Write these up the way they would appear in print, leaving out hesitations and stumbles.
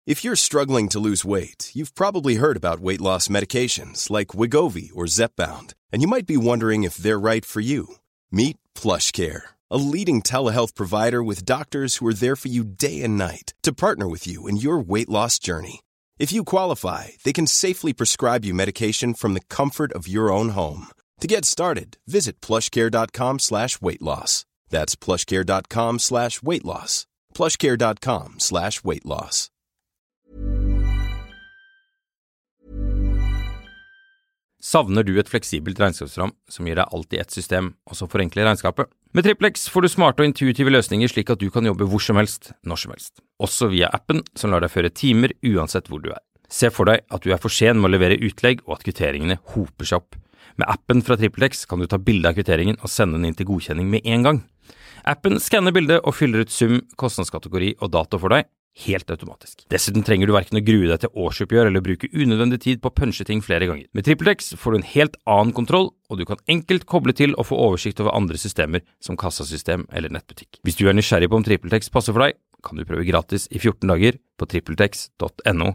If you're struggling to lose weight, you've probably heard about weight loss medications like Wegovy or Zepbound, and you might be wondering if they're right for you. Meet PlushCare, a leading telehealth provider with doctors who are there for you day and night to partner with you in your weight loss journey. If you qualify, they can safely prescribe you medication from the comfort of your own home. To get started, visit plushcare.com/weightloss. That's plushcare.com/weightloss. plushcare.com/weightloss. Savner du et fleksibelt regnskapsprogram som gir deg alt i ett system, og som forenkler regnskapet? Med TrippelX får du smarte og intuitive løsninger slik at du kan jobbe hvor som helst, når som helst. Også via appen som lar deg føre timer uansett hvor du er. Se for deg at du er for sen med å levere utlegg og at kvitteringene hoper seg opp. Med appen fra TrippelX kan du ta bilde av kvitteringen og sende den inn til godkjenning med en gang. Appen skanner bildet og fyller ut sum, kostnadskategori og dato for deg, helt automatisk. Dessuten trenger du hverken å grue deg til årsoppgjør eller bruke unødvendig tid på å punche ting flere ganger. Med TrippelX får du en helt annen kontroll, og du kan enkelt koble til og få oversikt over andre systemer som kassasystem eller nettbutikk. Hvis du er nysgjerrig på om TrippelX passer for deg, kan du prøve gratis i 14 dager på trippeltex.no.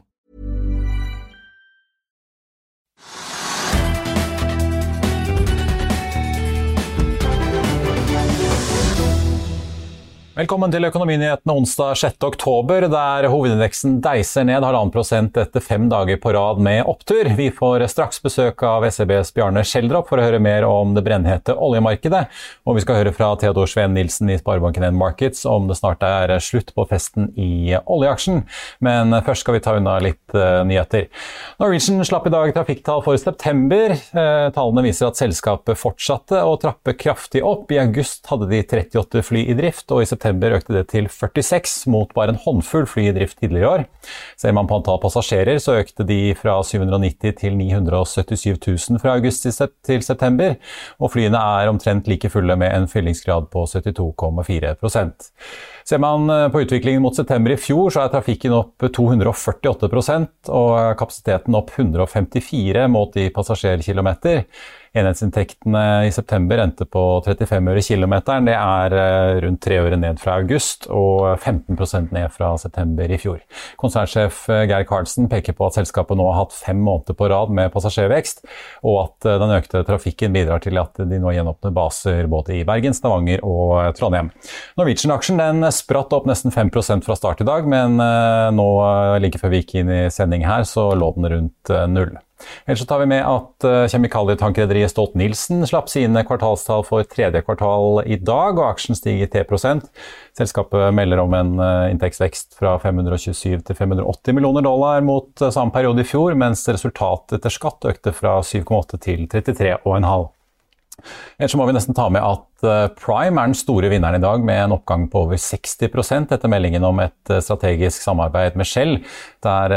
Velkommen til Økonominyhetene onsdag 6. oktober, der hovedindeksen deiser ned 1,5% etter 5 dager på rad med opptur. Vi får straks besøk av SEBs Bjarne Schjelderup for å høre mer om det brennhete oljemarkedet. Og vi skal høre fra Theodor Sveen Nilsen i Sparebanken N Markets om det snart er slutt på festen i oljeaksjen. Men først skal vi ta unna litt nyheter. Norwegian slapp i dag trafikktall for september. Tallene viser at selskapet fortsatte å trappe kraftig opp. I august hadde de 38 fly i drift, og i september økte det til 46 mot bare en håndfull fly i drift tidligere i år. Ser man på antall passasjerer, så økte de fra 790 til 977 000 fra august til september, og flyene er omtrent like fulle med en fyllingsgrad på 72,4%. Ser man på utviklingen mot september i fjor, så er trafikken opp 248%, og kapasiteten opp 154 målt i passasjerkilometer. Enhetsinntektene i september endte på 35 øre kilometeren. Det er rundt 3 øre ned fra august og 15% ned fra september i fjor. Konsernsjef Geir Karlsen peker på at selskapet nå har hatt 5 måneder på rad med passasjervekst, og at den økte trafikken bidrar til at de nå gjenåpner baser både i Bergen, Stavanger og Trondheim. Norwegian-aksjen den spratt opp nesten 5% fra start i dag, men nå like før vi gikk inn i sending her, så lå den rundt 0. Ellers så tar vi med at kjemikalietankrederiet Stolt-Nielsen slapp sine kvartalstall for 3. kvartal i dag, og aksjen stiger 10%. Selskapet melder om en inntektsvekst fra $527 til $580 millioner mot samme periode i fjor, mens resultatet etter skatt økte fra 7,8 til 33,5. Ellers må vi nesten ta med at Prime er den store vinneren i dag, med en oppgang på over 60% etter meldingen om et strategisk samarbeid med Shell, der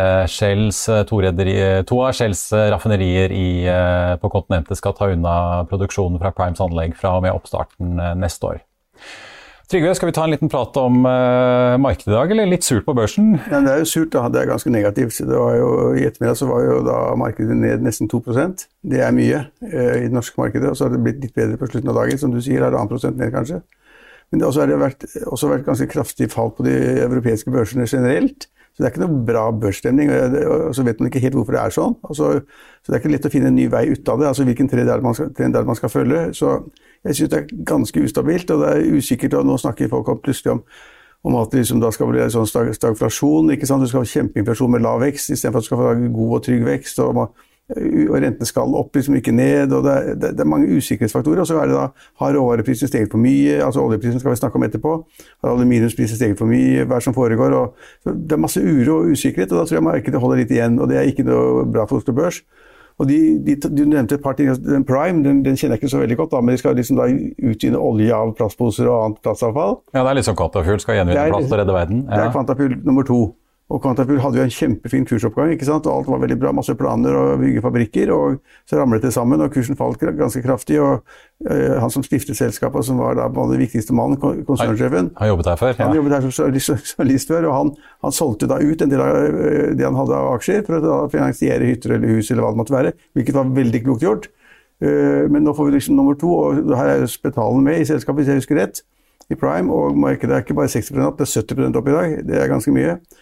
to av Shells raffinerier på kontinentet skal ta unna produksjonen fra Primes anlegg fra og med oppstarten neste år. Trygve, skal vi ta en liten prat om markedet i dag, eller litt surt på børsen? Ja, det er jo surt, da. Det er ganske negativt. Det var jo, i ettermiddag så var jo da markedet ned nesten 2%. Det er mye i det norske markedet, og så har det blitt litt bedre på slutten av dagen, som du sier, 1,5% ned kanskje. Men det har også vært ganske kraftig fall på de europeiske børsene generelt. Så det er ikke noe bra børsstemning, og så vet man ikke helt hvorfor det er sånn. Så det er ikke lett å finne en ny vei ut av det, altså hvilken trend er det man skal følge. Så jeg synes det er ganske ustabilt, og det er usikkert, og nå snakker folk plutselig om at det liksom da skal bli en sånn stagflasjon, ikke sant? Du skal ha kjempeinflasjon med lav vekst, i stedet for at du skal få god og trygg vekst, og rentene skal opp, liksom ikke ned, og det er mange usikkerhetsfaktorer, og så er det da, har råvareprisen steget for mye, altså oljeprisen skal vi snakke om etterpå, har aluminiumsprisen steget for mye, hva som foregår, og det er masse uro og usikkerhet, og da tror jeg markedet holder litt igjen, og det er ikke noe bra for Oslo Børs. Og du nevnte et par ting, den Prime, den kjenner jeg ikke så veldig godt da, men de skal liksom da utvinne olje av plastposer og annet plastavfall. Ja, det er litt som Quantafuel, skal gjenvinne plast og redde verden. Ja. Det er Quantafuel nummer 2. Og Quantafuel hadde jo en kjempefin kursoppgang, ikke sant? Og alt var veldig bra, masse planer og bygge fabrikker, og så ramlet det sammen, og kursen falt ganske kraftig, og han som stiftet selskapet, som var da den viktigste mannen, konsernsjefen. Han jobbet her før, ja. Han jobbet her som journalist før, og han solgte da ut en del av det han hadde av aksjer, for å da finansiere hytter eller hus, eller hva det måtte være, hvilket var veldig klokt gjort. Men nå får vi liksom nummer 2, og her er Spetalen med i selskapet, hvis jeg husker rett, i Prime, og markedet er ikke bare 60%, det er 70% opp i dag, det er ganske mye.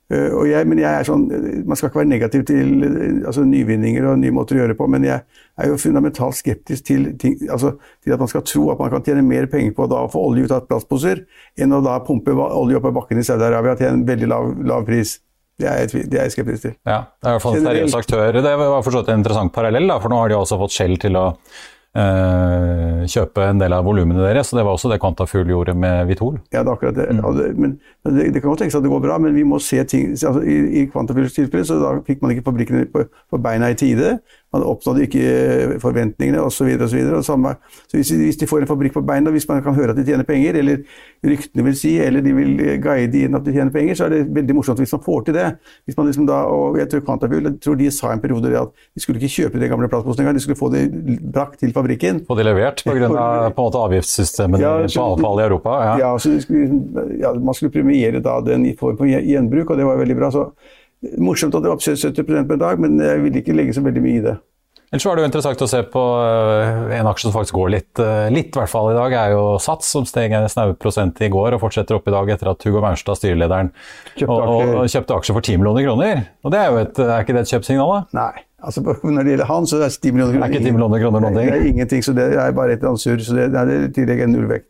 Men jeg sånn, man skal ikke være negativ til altså, nyvinninger og nye måter å gjøre på, men jeg jo fundamentalt skeptisk til, til at man skal tro at man kan tjene mer penger på å få olje ut av plastposer, enn å da pumpe olje opp i bakken i Saudi-Arabia til en veldig lav pris. Det er jeg skeptisk til. Ja, det er i hvert fall en seriøs aktør. Det var forstått en interessant parallell, da, for nå har de også fått Shell til å kjøpe en del av volumene deres, så det var også det Quantafuel gjorde med Vitol. Ja, det akkurat det. Men det kan godt tenkes at det går bra, men vi må se ting, altså, i Quantafuels tilfelle, så da fikk man ikke fabrikkene på beina i tide, man oppnådde ikke forventningene, og så videre, og så videre. Så hvis de får en fabrikk på beina, hvis man kan høre at de tjener penger, eller ryktene vil si, eller de vil guide inn at de tjener penger, så er det veldig morsomt hvis man får til det. Hvis man liksom da, og jeg tror Quantafuel, jeg tror de sa en periode at de skulle ikke kjøpe det gamle plastposen engang, de skulle få det brakt til fabrikken. Få det levert på grunn av på en måte avgiftssystemet på avfall i Europa. Ja, så man skulle premiere da den i form på gjenbruk, og det var veldig bra. Så morsomt at det var 70% på en dag, men jeg vil ikke legge så veldig mye i det. Ellers var det jo interessant å se på en aksje som faktisk går litt i hvert fall i dag, er jo Sats, som steg en snau prosent i går og fortsetter opp i dag etter at Hugo Mernstad, styrelederen, kjøpte aksjer for 10 millioner kroner. Og det er jo er ikke det et kjøpsignal da? Nei, altså når det gjelder han, så er det 10 millioner kroner. Det er ikke 10 millioner kroner noen ting? Det er ingenting, så det er bare et ansur, så det er tillegg en nullvekt.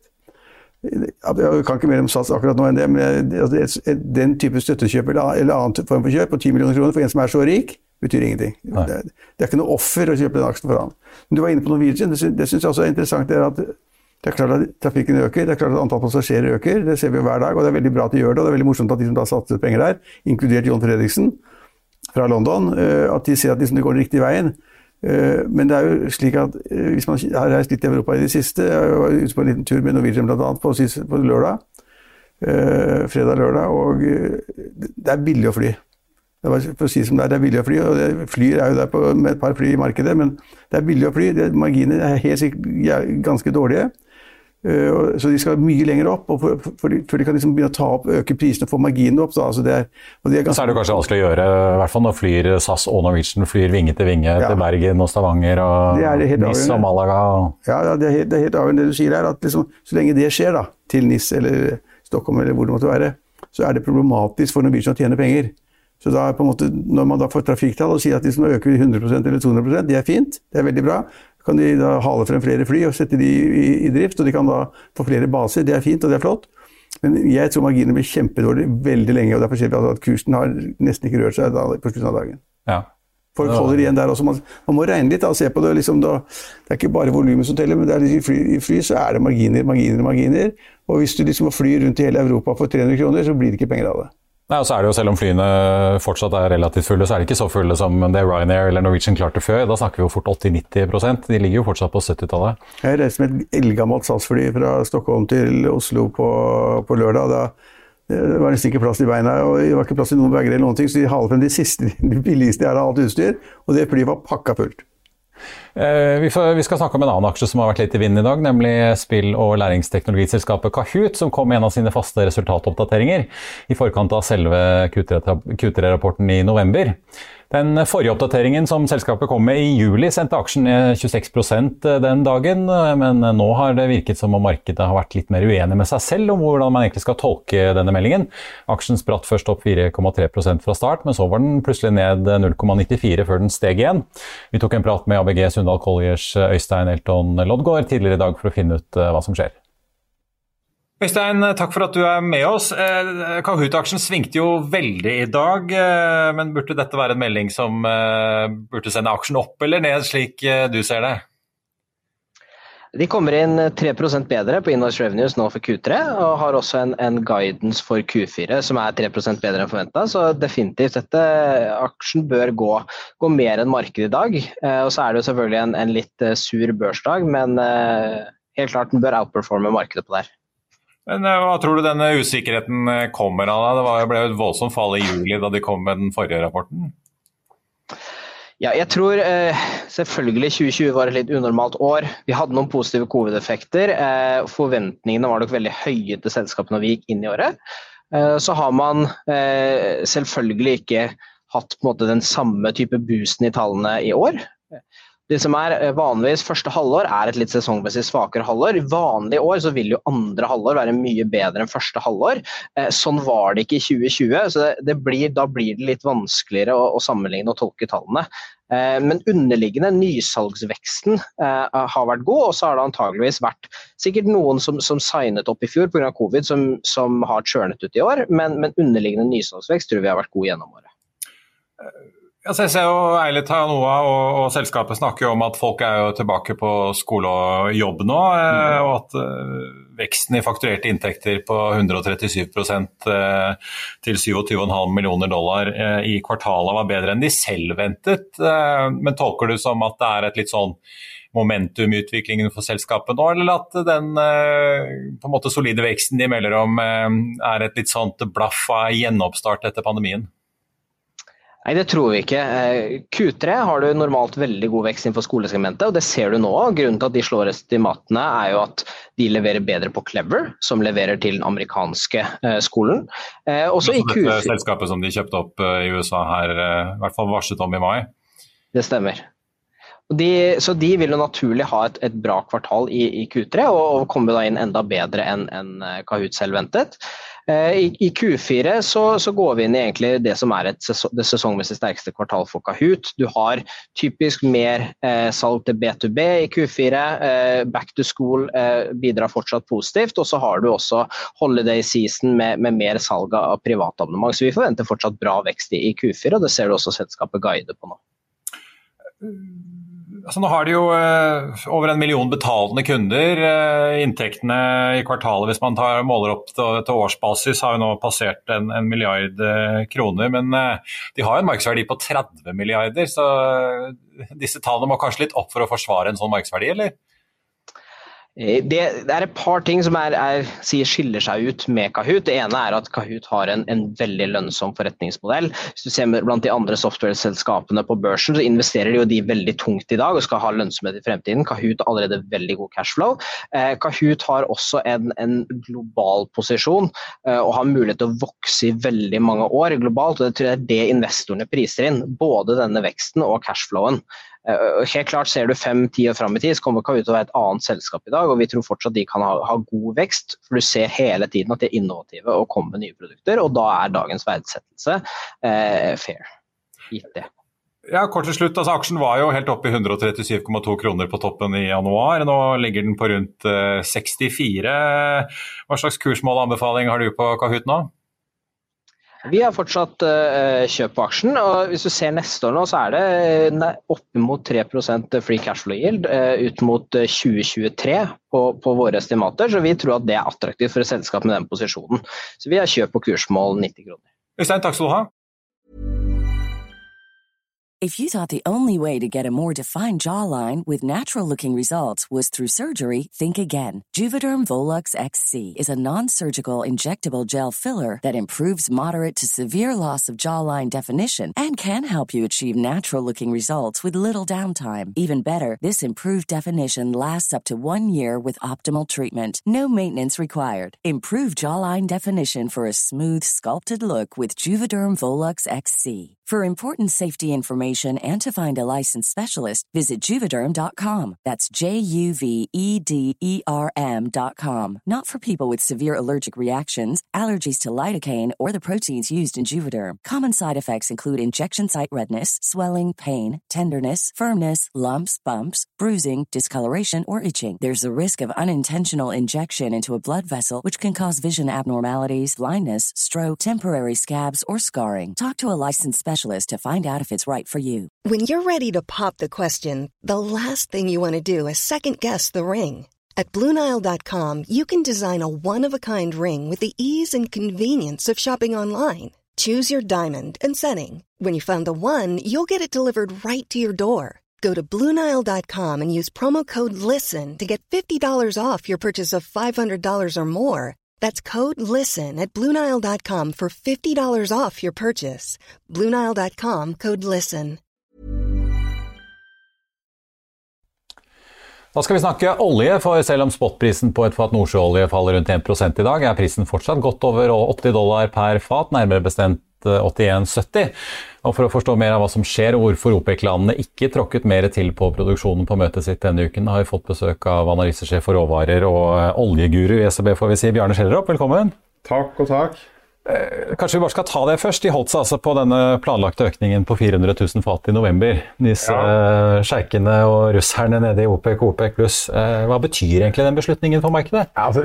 Jeg kan ikke mer om Sats akkurat nå enn det, men den type støttekjøp eller annen form for kjøp på 10 millioner kroner for en som er så rik, betyr ingenting. Det er ikke noe offer å kjøpe den aksjen for han. Men du var inne på Norwegian, det synes jeg også er interessant, det er klart at trafikken øker, det er klart at antall passasjerer øker, det ser vi jo hver dag, og det er veldig bra at de gjør det, og det er veldig morsomt at de som da satser penger der, inkludert John Fredriksen fra London, at de ser at det går den riktige veien. Men det er jo slik at hvis man har reist litt i Europa i det siste, jeg var ute på en liten tur med Norwegian blant annet på lørdag, fredag-lørdag, og det er billig å fly. Det var for å si som det er billig å fly, og flyr er jo der med et par fly i markedet, men det er billig å fly, marginene er helt sikkert ganske dårlige, så de skal mye lenger opp, for de kan liksom begynne å ta opp, øke prisene og få marginene opp. Så er det så er det kanskje vanskelig å gjøre, i hvert fall når flyr SAS og Norwegian flyr vinge til vinge til Bergen og Stavanger og Nis og Malaga. Ja, det er helt avgjørende det du sier her, at liksom, så lenge det skjer da, til Nis eller Stockholm eller hvor det måtte være, så er det problematisk for Norwegian å tjene penger. Så da på en måte, når man da får trafikktall og sier at de som øker 100% eller 200%, det er fint, det er veldig bra. Kan de da hale frem flere fly og sette de i drift, og de kan da få flere baser, det er fint og det er flott. Men jeg tror marginene blir kjempedårlig veldig lenge, og derfor ser vi at kursen har nesten ikke rørt seg på slutten av dagen. Ja. Folk holder igjen der også, man må regne litt og se på det, liksom da, det er ikke bare volumet som teller, men det er i fly så er det marginer, og hvis du liksom må fly rundt i hele Europa for 300 kroner, så blir det ikke penger av det. Nei, og så er det jo, selv om flyene fortsatt er relativt fulle, så er det ikke så fulle som det Ryanair eller Norwegian klarte før. Da snakker vi jo fort 80-90%. De ligger jo fortsatt på 70-tallet. Jeg reiste med et eldgammelt SAS-fly fra Stockholm til Oslo på lørdag. Det var nesten ikke plass i beina, og det var ikke plass i noen bager eller noen ting, så de haler frem de billigste av alt utstyr, og det flyet var pakka fullt. Vi skal snakke om en annen aksje som har vært litt i vinden i dag, nemlig spill- og læringsteknologiselskapet Kahoot, som kom med en av sine faste resultatoppdateringer i forkant av selve Q3-rapporten i november. Den forrige oppdateringen som selskapet kom med i juli sendte aksjen ned 26% den dagen, men nå har det virket som om markedet har vært litt mer uenig med seg selv om hvordan man egentlig skal tolke denne meldingen. Aksjen spratt først opp 4,3% fra start, men så var den plutselig ned 0,94 før den steg igjen. Vi tok en prat med ABG Sundal Colliers Øystein Elton Lodgaard tidligere i dag for å finne ut hva som skjer. Øystein, takk for at du er med oss. Kahoot-aksjen svingte jo veldig i dag, men burde dette være en melding som burde sende aksjen opp eller ned, slik du ser det? De kommer inn 3% bedre på invoice revenues nå for Q3, og har også en guidance for Q4 som er 3% bedre enn forventet, så definitivt aksjen bør gå mer enn markedet i dag. Og så er det jo selvfølgelig en litt sur børsdag, men helt klart den bør outperforme markedet på det her. Men hva tror du denne usikkerheten kommer av? Det ble jo et voldsomt fall i juli da de kom med den forrige rapporten. Ja, jeg tror selvfølgelig 2020 var et litt unormalt år. Vi hadde noen positive covid-effekter. Forventningene var nok veldig høye til selskapet når vi gikk inn i året. Så har man selvfølgelig ikke hatt på en måte den samme type boosten i tallene i år. Det som vanligvis første halvår et litt sesongmessig svakere halvår. I vanlige år så vil jo andre halvår være mye bedre enn første halvår. Sånn var det ikke i 2020, så da blir det litt vanskeligere å sammenligne og tolke tallene. Men underliggende nysalgsveksten har vært god, og så har det antageligvis vært sikkert noen som signet opp i fjor på grunn av covid som har churnet ut i år, men underliggende nysalgsvekst tror vi har vært god gjennom året. Jeg ser jo Eilert har noe, og selskapet snakker jo om at folk jo tilbake på skole og jobb nå, og at veksten i fakturerte inntekter på 137% til $27,5 millioner i kvartalet var bedre enn de selv ventet. Men tolker du som at det et litt sånn momentum i utviklingen for selskapet nå, eller at den på en måte solide veksten de melder om et litt sånt blaff av gjenoppstart etter pandemien? Nei, det tror vi ikke. Q3 har du normalt veldig god vekst innenfor skolesegmentet, og det ser du nå. Grunnen til at de slår estimatene jo at de leverer bedre på Clever, som leverer til den amerikanske skolen. Også i Q4. Dette selskapet som de kjøpte opp i USA her, i hvert fall varslet om i mai. Det stemmer. Så de vil jo naturlig ha et bra kvartal i Q3, og komme da inn enda bedre enn Kahoot selv ventet. I Q4 så går vi inn i egentlig det som det sesongmessig sterkeste kvartal for Kahoot. Du har typisk mer salg til B2B i Q4, back to school bidrar fortsatt positivt, og så har du også holiday season med mer salg av privatabonnement. Så vi forventer fortsatt bra vekst i Q4, og det ser du også selskapet guide på nå. Altså, nå har de jo over 1 million betalende kunder. Inntektene i kvartalet, hvis man måler opp til årsbasis, har jo nå passert 1 milliard kroner, men de har jo en markedsverdi på 30 milliarder, så disse tallene må kanskje litt opp for å forsvare en sånn markedsverdi, eller? Det et par ting som skiller seg ut med Kahoot. Det ene at Kahoot har en veldig lønnsom forretningsmodell. Hvis du ser blant de andre software-selskapene på børsen, så investerer de veldig tungt i dag og skal ha lønnsomhet i fremtiden. Kahoot har allerede veldig god cashflow. Kahoot har også en global posisjon og har mulighet til å vokse i veldig mange år globalt, og det tror jeg det investorene priser inn, både denne veksten og cashflowen. Helt klart ser du 5-10 år frem i tid, så kommer Kahoot til å være et annet selskap i dag, og vi tror fortsatt de kan ha god vekst, for du ser hele tiden at de innovative og kommer med nye produkter, og da dagens verdsettelse fair, gitt det. Ja, kort til slutt, altså aksjen var jo helt oppe i 137,2 kroner på toppen i januar, nå ligger den på rundt 64. Hva slags kursmål og anbefaling har du på Kahoot nå? Vi har fortsatt kjøp på aksjen, og hvis du ser neste år nå, så det opp mot 3% free cashflow yield ut mot 2023 på våre estimater, så vi tror at det attraktivt for et selskap med den posisjonen. Så vi har kjøp på kursmål 90 kroner. Øystein, takk skal du ha. If you thought the only way to get a more defined jawline with natural-looking results was through surgery, think again. Juvederm Volux XC is a non-surgical injectable gel filler that improves moderate to severe loss of jawline definition and can help you achieve natural-looking results with little downtime. Even better, this improved definition lasts up to 1 year with optimal treatment. No maintenance required. Improve jawline definition for a smooth, sculpted look with Juvederm Volux XC. For important safety information and to find a licensed specialist, visit Juvederm.com. That's JUVEDERM.com. Not for people with severe allergic reactions, allergies to lidocaine, or the proteins used in Juvederm. Common side effects include injection site redness, swelling, pain, tenderness, firmness, lumps, bumps, bruising, discoloration, or itching. There's a risk of unintentional injection into a blood vessel, which can cause vision abnormalities, blindness, stroke, temporary scabs, or scarring. Talk to a licensed specialist to find out if it's right for you. When you're ready to pop the question, the last thing you want to do is second-guess the ring. At BlueNile.com, you can design a one-of-a-kind ring with the ease and convenience of shopping online. Choose your diamond and setting. When you find the one, you'll get it delivered right to your door. Go to BlueNile.com and use promo code LISTEN to get $50 off your purchase of $500 or more. That's code LISTEN at BlueNile.com for $50 off your purchase. BlueNile.com, code LISTEN. Da skal vi snakke olje, for selv om spotprisen på et fat nordsjøolje faller rundt 1% i dag, prisen fortsatt godt over $80 per fat, nærmere bestemt 81,70. Og for å forstå mer av hva som skjer og hvorfor OPEC-landene ikke tråkket mer til på produksjonen på møtet sitt denne uken, har vi fått besøk av analysesjef for råvarer og oljeguru i ECB, får vi si, Bjarne Schjelderup. Velkommen. Takk og takk. Kanskje vi bare skal ta det først. De holdt seg altså på denne planlagte økningen på 400 000 fat i november. Disse sjeikene og russerne nede i OPEC og OPEC+. Hva betyr egentlig den beslutningen for markedet? Altså,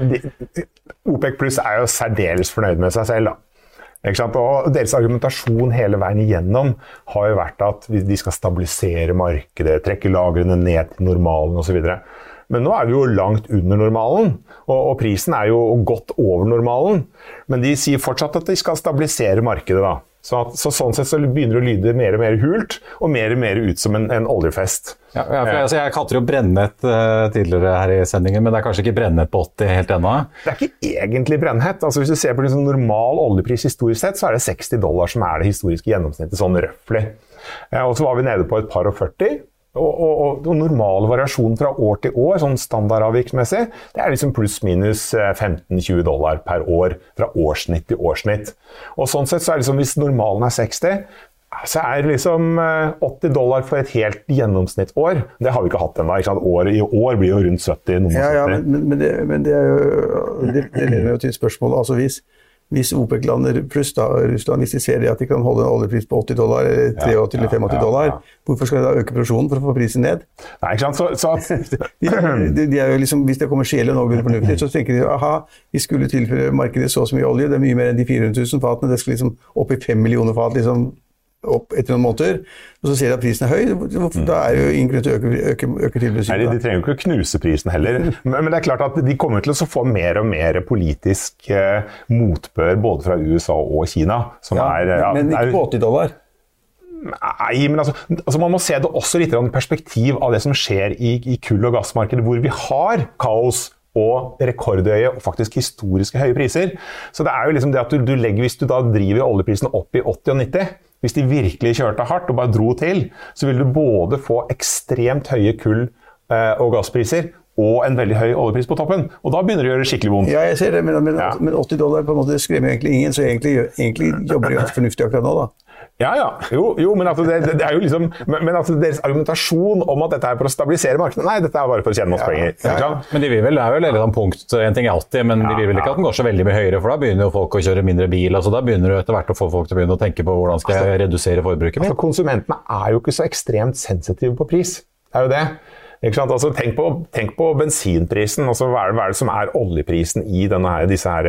OPEC+ er jo særdeles fornøyd med seg selv, da. Ikke sant? Og deres argumentasjon hele veien igjennom har jo vært at de skal stabilisere markedet, trekke lagrene ned til normalen og så videre. Men nå er vi jo langt under normalen, og prisen er jo godt over normalen. Men de sier fortsatt at de skal stabilisere markedet da. Så sånn sett så begynner det å lyde mer og mer hult, og mer ut som en oljefest. Ja, for jeg kalte det jo brennhet tidligere her i sendingen, men det er kanskje ikke brennhet på 80 helt ennå? Det er ikke egentlig brennhet. Altså hvis du ser på liksom normal oljepris historisk sett, så er det $60 som er det historiske gjennomsnittet, sånn røffelig. Og så var vi nede på et par og 40. Og normale variasjoner fra år til år, sånn standardavviksmessig, det er liksom pluss minus $15-20 per år fra årssnitt til årssnitt. Og sånn sett så er det liksom, hvis normalen er 60, så er det liksom $80 for et helt gjennomsnittsår. Det har vi ikke hatt ennå, ikke sant? I år blir jo rundt 70, noen 70. Ja, men det er jo, det leder jo til spørsmålet, altså hvis OPEC-lander pluss da, Russland, hvis de ser at de kan holde en oljepris på $80 eller $83 eller $85, hvorfor skal de da øke produksjonen for å få prisen ned? Nei, ikke sant? de er jo liksom, hvis det kommer skjele noenlunde fornuftig, så tenker de, aha, vi skulle tilføre markedet så mye olje, det er mye mer enn de 400 000 fatene, det skal liksom opp i 5 millioner fat, liksom opp etter noen måneder, og så ser de at prisen er høy, da er jo ingen grunn til å øke tilbudet. Nei, de trenger jo ikke å knuse prisen heller, men det er klart at de kommer til å få mer og mer politisk motbør både fra USA og Kina. Som men ikke på $80? Nei, men altså man må se det også litt i perspektiv av det som skjer i kull- og gassmarkedet, hvor vi har kaos og rekordhøye og faktisk historiske høye priser. Så det er jo liksom det at du legger, hvis du da driver oljeprisen opp i 80 og 90, hvis de virkelig kjørte hardt og bare dro til, så vil du både få ekstremt høye kull- og gasspriser og en veldig høy oljepris på toppen. Og da begynner det å gjøre skikkelig vondt. Ja, jeg ser det, men $80 på en måte skremmer egentlig ingen, så egentlig jobber de ganske fornuftig akkurat nå da. Ja. Jo, men altså det er jo liksom, men altså deres argumentasjon om at dette er for å stabilisere markedet, nei, dette er bare for å tjene masse penger. Ja. Men de vil vel, det er jo litt sånn punkt, en ting er alltid, men de vil vel ikke at den går så veldig mye høyere, for da begynner jo folk å kjøre mindre bil, altså da begynner du etter hvert å få folk til å begynne å tenke på hvordan skal jeg redusere forbruket mitt. Altså konsumentene er jo ikke så ekstremt sensitive på pris, det er jo det. Ikke sant? Altså, tenk på bensinprisen, altså, hva er det som er oljeprisen i disse her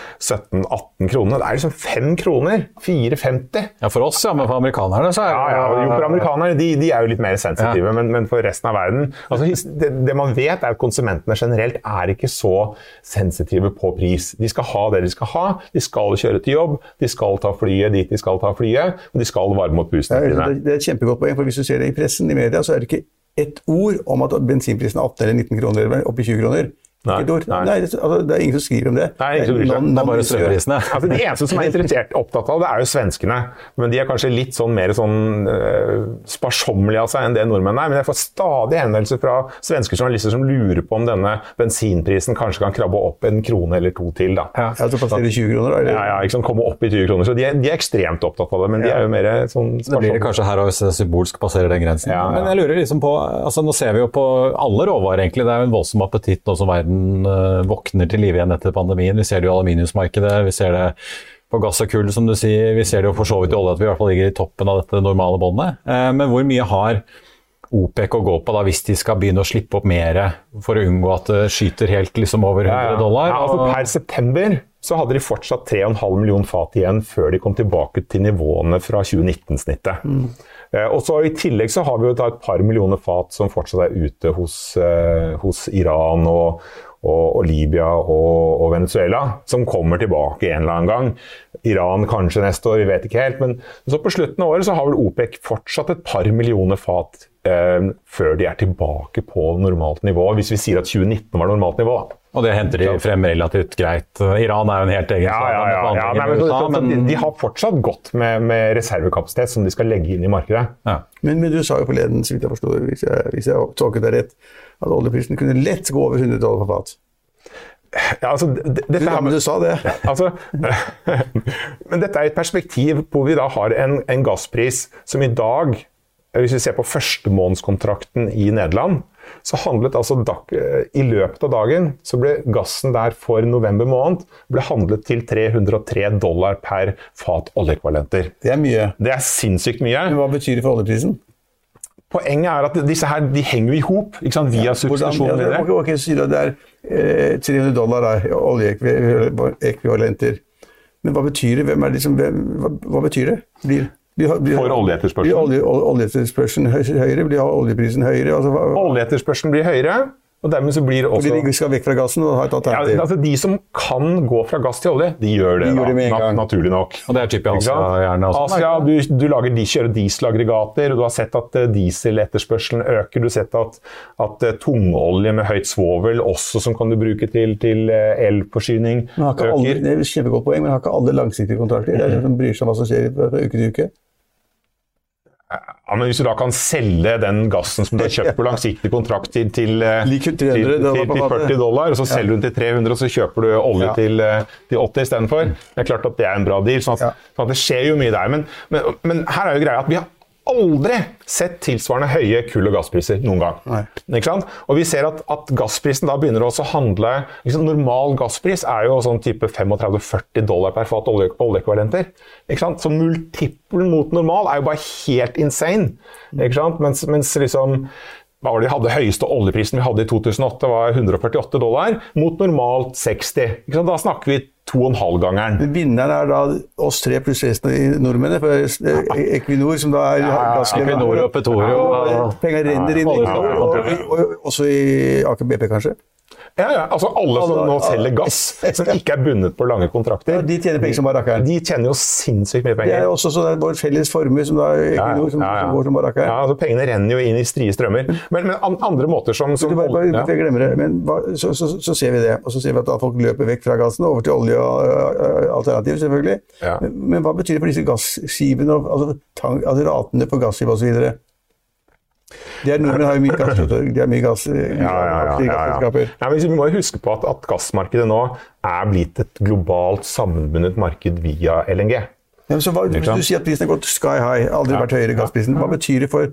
17-18 kronene? Det er liksom 5 kroner, 4,50. Ja, for oss, men for amerikanerne så er det... Jo, for amerikanerne, de er jo litt mer sensitive, men for resten av verden, altså, det man vet er at konsumentene generelt er ikke så sensitive på pris. De skal ha det de skal ha, de skal kjøre til jobb, de skal ta flyet dit de skal ta flyet, og de skal varme opp husene sine. Det er et kjempegodt poeng, for hvis du ser det i pressen, i media, så er det ikke et ord om at bensinprisen er 18 eller 19 kroner, eller opp i 20 kroner. Nei, det er ingen som skriver om det. Nei, ingen som bryr seg. Det er bare strømprisene. Altså, de eneste som er opptatt av det er jo svenskene, men de er kanskje litt sånn mer sånn sparsommelige av seg enn det nordmenn er, men jeg får stadig henvendelser fra svenske journalister som lurer på om denne bensinprisen kanskje kan krabbe opp 1 krone eller 2 til da. Ja, så passerer 20 kroner da? Eller? Ja, ikke sånn, komme opp i 20 kroner, så de er ekstremt opptatt av det, men de er jo mer sånn sparsommelige. Det blir det kanskje her også symbolsk passerer den grensen. Ja. Men jeg lurer liksom på, altså nå ser vi jo på alle råvarer egentlig, det er jo en voldsom appetitt nå som verden våkner til liv igjen etter pandemien. Vi ser det i aluminiumsmarkedet, vi ser det på gass og kull, som du sier. Vi ser det jo for så vidt i olje at vi i hvert fall ligger i toppen av dette normale båndet. Men hvor mye har OPEC å gå på da, hvis de skal begynne å slippe opp mer for å unngå at det skyter helt liksom over $100? Ja, altså per september så hadde de fortsatt 3,5 millioner fat igjen før de kom tilbake til nivåene fra 2019-snittet. Og så i tillegg så har vi jo et par millioner fat som fortsatt er ute hos Iran og Libya og Venezuela, som kommer tilbake en eller annen gang. Iran kanskje neste år, vi vet ikke helt, men så på slutten av året så har vel OPEC fortsatt et par millioner fat før de er tilbake på normalt nivå, hvis vi sier at 2019 var normalt nivå. Og det henter de frem relativt greit. Iran er jo en helt egen sak. De har fortsatt godt med reservekapasitet som de skal legge inn i markedet. Ja. Men du sa jo forleden, så vidt jeg forstår, hvis jeg tolket deg rett, at oljeprisen kunne lett gå over $100 per fat. Ja, altså, du sa det. Altså, men dette et perspektiv hvor vi da har en gasspris som i dag, hvis vi ser på førstemånedskontrakten i Nederland, så handlet altså i løpet av dagen så ble gassen der for november måned ble handlet til $303 per fat oljeekvivalenter. Det mye. Det sinnssykt mye. Men hva betyr det for oljeprisen? Poenget at disse her, de henger jo i hop, ikke sant, via substitusjon. Ja, ok, så sier du at det $300 oljeekvivalenter. Men hva betyr det? Hva betyr det? For oljeetterspørselen. Blir oljeetterspørselen høyere? Blir oljeprisen høyere? Altså, oljeetterspørselen blir høyere. Og dermed så blir det også... Fordi de skal vekk fra gassen og ha et alternativ. Ja, altså de som kan gå fra gass til olje, de gjør det, naturlig nok. Og det typisk Asia gjerne også. Asia, du kjører dieselaggregater, og du har sett at dieseletterspørselen øker. Du har sett at tungolje med høyt svovel, også som kan du bruke til elforsyning, øker. Det et kjempegodt poeng, men har ikke alle langsiktige kontrakter? Det det som bryr seg om hva som skjer fra uke til uke? Ja, men hvis du da kan selge den gassen som du har kjøpt på langsiktig kontrakt til $40, og så selger du den til 300, og så kjøper du olje til 80 i stedet for. Det klart at det en bra deal, sånn at det skjer jo mye der. Men her jo greia at vi har aldri sett tilsvarende høye kull- og gasspriser noen gang. Ikke sant? Og vi ser at gassprisen da begynner også å handle, normal gasspris jo sånn type $35-40 per fat oljeekvivalenter. Ikke sant? Så multiplen mot normal jo bare helt insane. Ikke sant? Mens liksom, hva var det vi hadde høyeste oljeprisen vi hadde i 2008 var $148 mot normalt 60. Ikke sant? Da snakker vi 2,5-gangeren. Vinneren da oss tre pluss resten av nordmennene, for Equinor som da gassleverandør. Equinor og Petoro. Penger renner inn i Equinor, og også i Aker BP kanskje. Ja, altså alle som nå selger gass, som ikke bundet på lange kontrakter. Ja, de tjener penger som bare rakkeren. De tjener jo sinnssykt mye penger. Det også så det vår felles formue som da Equinor som går som bare rakkeren. Ja, altså pengene renner jo inn i strie strømmer. Men andre måter som jeg glemmer det, men så ser vi det. Og så ser vi at folk løper vekk fra gassen over til olje og alternativ selvfølgelig. Ja. Men hva betyr det for disse gasskivene, altså ratene på gasskiv og så videre? Nordmenn har jo mye gass, de har mye gass i gasselskaper. Ja, men vi må jo huske på at gassmarkedet nå blitt et globalt sammenbundet marked via LNG. Ja, så hvis du sier at prisen har gått sky high, aldri vært høyere gassprisen, hva betyr det for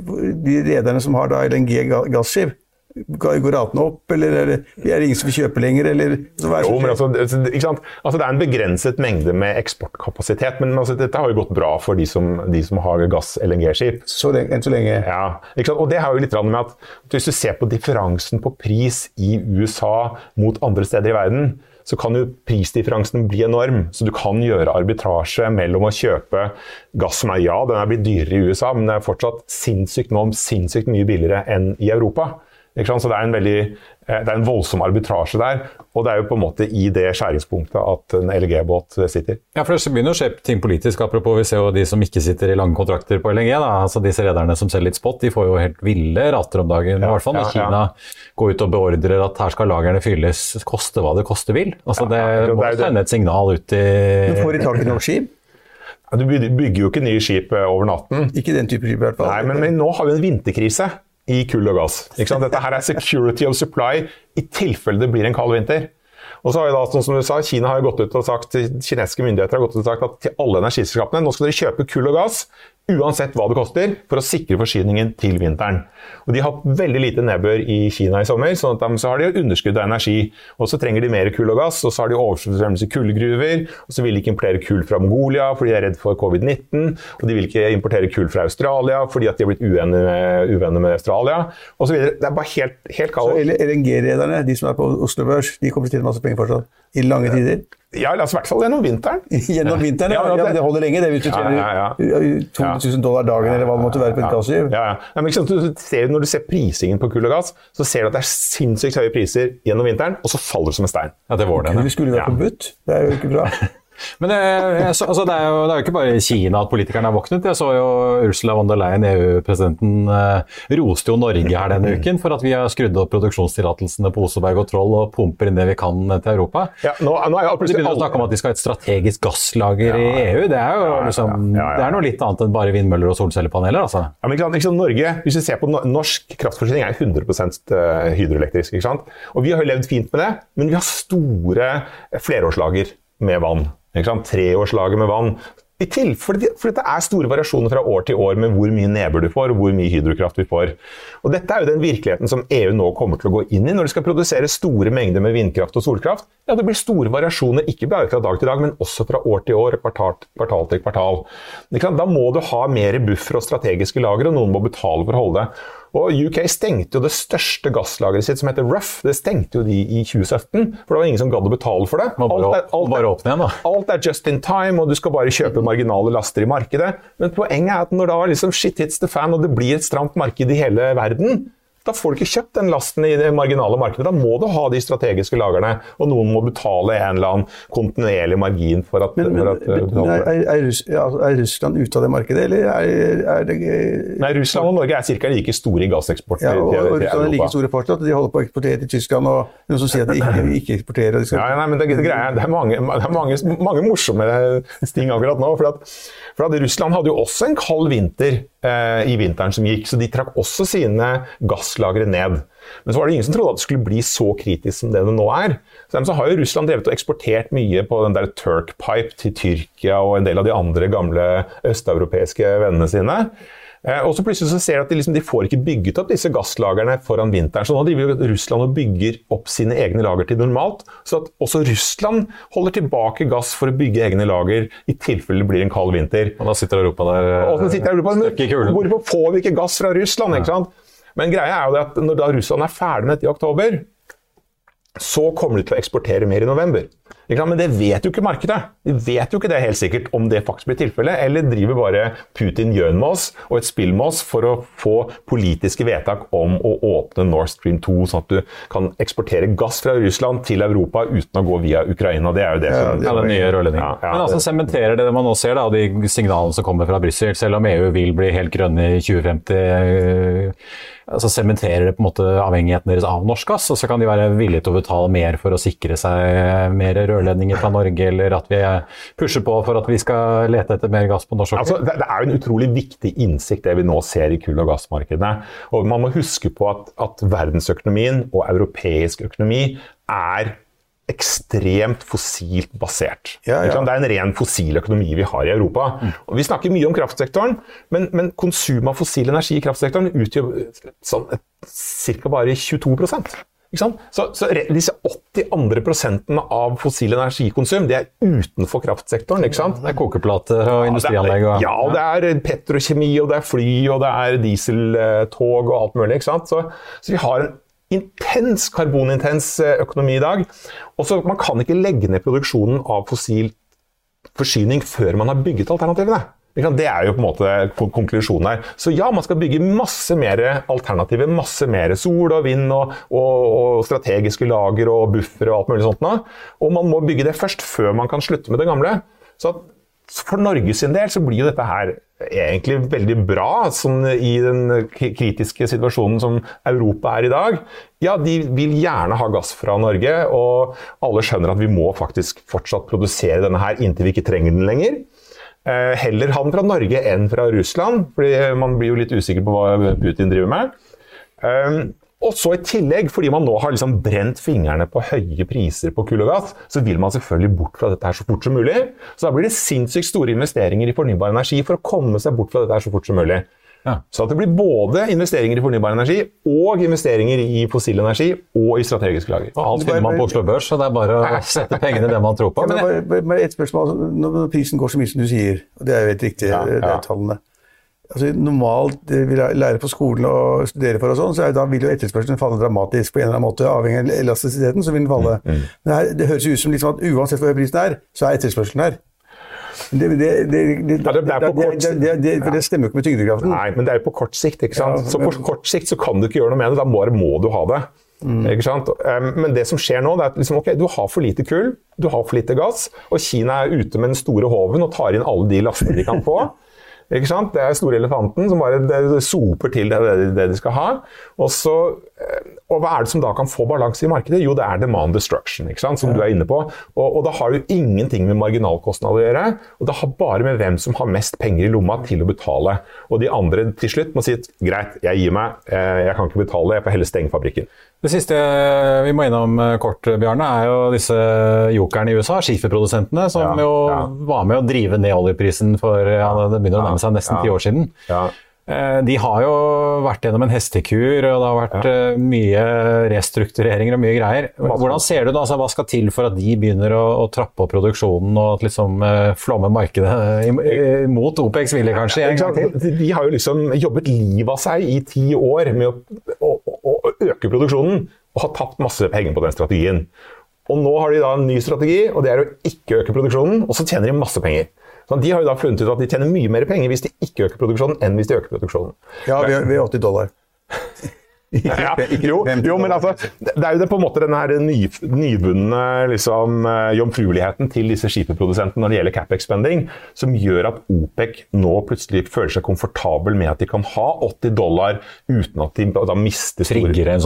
de rederne som har da LNG gasskiv? Går ratene opp, eller det ingen som vil kjøpe lenger, eller jo, men ikke sant? Altså, det en begrenset mengde med eksportkapasitet, men altså, dette har jo gått bra for de som har gass-LNG-skip. Enn så lenge. Ja, ikke sant? Og det har jo litt med at hvis du ser på differansen på pris i USA mot andre steder i verden, så kan jo prisdifferansen bli enorm, så du kan gjøre arbitrasje mellom å kjøpe gass som den blitt dyrere i USA, men det fortsatt sinnssykt mye billigere enn i Europa. Så det en voldsom arbitrasje der, og det jo på en måte i det skjæringspunktet at en LNG-båt sitter. Ja, for det begynner å skje ting politisk, apropos vi ser jo de som ikke sitter i lange kontrakter på LNG, da. Altså disse rederne som selger litt spot, de får jo helt ville rater om dagen, i hvert fall når Kina går ut og beordrer at her skal lagerne fylles, koste hva det koste vil. Altså det må sende et signal ut i... Du får i tak i noen skip? Du bygger jo ikke nye skip over natten. Ikke den type skip i hvert fall. Nei, men nå har vi en vinterkrise i kull og gass. Ikke sant? Dette her security of supply i tilfelle det blir en kald vinter. Og så har vi da, sånn som du sa, Kina har gått ut og sagt, kinesiske myndigheter har gått ut og sagt at til alle energiselskapene, nå skal dere kjøpe kull og gass, uansett hva det koster, for å sikre forsyningen til vinteren. Og de har hatt veldig lite nedbør i Kina i sommer, sånn at så har de underskudd av energi. Og så trenger de mer kull og gass, og så har de oversvømmelse i kullgruver, og så vil de ikke importere kull fra Mongolia, fordi de redd for covid-19, og de vil ikke importere kull fra Australia, fordi at de har blitt uvenner med Australia, og så videre. Det bare helt kaos. Så LNG-rederne, de som på Oslo Børs, de kommer til å tjene masse penger fortsatt, i lange tider? Ja, i hvert fall gjennom vinteren. Gjennom vinteren, ja, det holder lenge. Det hvis du tjener $200,000 dagen, eller hva det måtte være på et gassgiv. Ja. Men når du ser prisingen på kull og gass, så ser du at det sinnssykt høye priser gjennom vinteren, og så faller det som en stein. Ja, det var det. Det skulle vært forbudt. Det jo ikke bra. Men det er jo ikke bare i Kina at politikerne har våknet. Jeg så jo Ursula von der Leyen, EU-presidenten, roste jo Norge her denne uken for at vi har skrudd opp produksjonstillatelsene på Oseberg og Troll og pumper inn det vi kan til Europa. Ja, nå er jeg de begynner å snakke om at de skal ha et strategisk gasslager i EU. Det er jo det er noe litt annet enn bare vindmøller og solcellepaneler, altså. Ja, men ikke Norge, hvis vi ser på norsk kraftforsyning er 100% hydroelektrisk, ikke sant? Og vi har jo levd fint med det, men vi har store flerårslager med vann. 3-årslager med vann. For det er store variasjoner fra år til år med hvor mye nedbør du får, og hvor mye hydrokraft vi får. Og dette er jo den virkeligheten som EU nå kommer til å gå inn i når de skal produsere store mengder med vindkraft og solkraft. Ja, det blir store variasjoner, ikke bare fra dag til dag, men også fra år til år, kvartal til kvartal. Da må du ha mer buffer og strategiske lager, og noen må betale for å holde det. Og UK stengte jo det største gasslageret sitt, som heter Rough. Det stengte jo de i 2017, for det var ingen som gadd å betale for det. Alt er just in time, og du skal bare kjøpe marginale laster i markedet. Men poenget er at når da liksom shit hits the fan, og det blir et stramt marked i hele verden, da får du ikke kjøpt den lasten i det marginale markedet. Da må du ha de strategiske lagerne, og noen må betale en eller annen kontinuerlig margin for at... Er Russland ute av det markedet, eller er det... Nei, Russland og Norge er cirka like store i gasseksport til Europa. Og Russland er like store fortsatt, de holder på å eksportere til Tyskland, og noen som sier at de ikke eksporterer. Men det er mange morsomme ting akkurat nå, for at Russland hadde jo også en kald vinter i vinteren som gikk, så de trakk også sine gasslagre ned. Men så var det ingen som trodde at det skulle bli så kritisk som det nå er. Så har jo Russland drevet og eksportert mye på den der Turk Pipe til Tyrkia og en del av de andre gamle østeuropeiske vennene sine. Og så plutselig så ser de at de får ikke bygget opp disse gasslagerne foran vinteren. Så nå driver Russland og bygger opp sine egne lager til normalt, så at også Russland holder tilbake gass for å bygge egne lager i tilfelle det blir en kald vinter. Og da sitter Europa der. Hvorfor får vi ikke gass fra Russland, ikke sant? Men greia er jo det at når da Russland er ferdig med dette i oktober, så kommer de til å eksportere mer i november. Men det vet jo ikke markedet. De vet jo ikke det helt sikkert om det faktisk blir tilfelle, eller driver bare Putin gjøn med oss og et spill med oss for å få politiske vedtak om å åpne Nord Stream 2, sånn at du kan eksportere gass fra Russland til Europa uten å gå via Ukraina. Det er jo det som... Ja, den nye rørledningen. Men altså sementerer det man nå ser da, de signalene som kommer fra Brussel, selv om EU vil bli helt grønne i 2050, altså sementerer det på en måte avhengigheten deres av norsk gass, og så kan de være villige til å betale mer for å sikre seg mer rørledninger fra Norge, eller at vi pusher på for at vi skal lete etter mer gass på norsk sokkel. Altså, det er jo en utrolig viktig innsikt det vi nå ser i kull- og gassmarkedene, og man må huske på at verdensøkonomien og europeisk økonomi er ekstremt fossilt basert. Det er en ren fossil økonomi vi har i Europa. Og vi snakker mye om kraftsektoren, men konsum av fossil energi i kraftsektoren utgjør cirka bare 22%. Så disse 82% av fossil energikonsum, det er utenfor kraftsektoren, ikke sant? Det er kokeplater og industrianlegg. Ja, det er petrokjemi, og det er fly, og det er dieseltog og alt mulig, ikke sant? Så vi har en karbonintens økonomi i dag. Og så man kan ikke legge ned produksjonen av fossil forsyning før man har bygget alternativene. Det er jo på en måte konklusjonen her. Så ja, man skal bygge masse mer alternativer, masse mer sol og vind og strategiske lager og buffer og alt mulig sånt nå. Og man må bygge det først før man kan slutte med det gamle. Så for Norge sin del så blir jo dette her egentlig veldig bra sånn i den kritiske situasjonen som Europa er i dag. Ja, de vil gjerne ha gass fra Norge, og alle skjønner at vi må faktisk fortsatt produsere denne her inntil vi ikke trenger den lenger. Heller ha den fra Norge enn fra Russland, fordi man blir jo litt usikker på hva Putin driver med. Og så i tillegg, fordi man nå har liksom brent fingrene på høye priser på kull og gass, så vil man selvfølgelig bort fra dette her så fort som mulig. Så da blir det sinnssykt store investeringer i fornybar energi for å komme seg bort fra dette her så fort som mulig. Ja. Så at det blir både investeringer i fornybar energi og investeringer i fossil energi og i strategiske lager. Og alt finner man på Oslo Børs, så det er bare å sette pengene i det man tror på. Men et spørsmål, når prisen går så mye som du sier, og det er jo helt riktig, det er tallene. Altså, normalt vi lærer på skolen og studere for og sånn, så da vil jo etterspørselen falle dramatisk på en eller annen måte, avhengig av elastisiteten, så vil den falle. Men det høres ut som liksom at uansett hvor høy prisen er, så er etterspørselen her. Det stemmer jo ikke med tyngdekraften. Nei, men det er jo på kort sikt, ikke sant? Så på kort sikt så kan du ikke gjøre noe med det, da må du ha det. Ikke sant? Men det som skjer nå, det at liksom, ok, du har for lite kull, du har for lite gass, og Kina ute med den store hoven og tar inn alle de lastene de kan få. Ikke sant? Det store elefanten som bare soper til det de skal ha. Og hva det som da kan få balanse i markedet? Jo, det demand destruction, ikke sant? Som du inne på. Og da har du ingenting med marginalkostnader å gjøre, og det har bare med hvem som har mest penger i lomma til å betale. Og de andre til slutt må si, greit, jeg gir meg, jeg kan ikke betale, jeg får heller stenge fabrikken. Det siste vi må innom kort, Bjarne, jo disse jokerne i USA, skiferprodusentene, som var med å drive ned oljeprisen for, det begynner å nærme seg nesten 10 år siden. De har jo vært gjennom en hestekur, og det har vært mye restruktureringer og mye greier. Hvordan ser du da, altså, hva skal til for at de begynner å trappe opp produksjonen og at liksom flomme markedet mot OPEX vilje kanskje? De har jo liksom jobbet liv av seg i 10 år med å øke produksjonen, og har tapt masse penger på den strategien. Og nå har de da en ny strategi, og det å ikke øke produksjonen, og så tjener de masse penger. Så de har jo da funnet ut at de tjener mye mer penger hvis de ikke øker produksjonen enn hvis de øker produksjonen. Ja, ved $80. Jo, men altså, det jo det på en måte den her nyvunne liksom, jomfrueligheten til disse skiferprodusentene når det gjelder capex-spending, som gjør at OPEC nå plutselig føler seg komfortabel med at de kan ha $80 uten at de da mister trigger en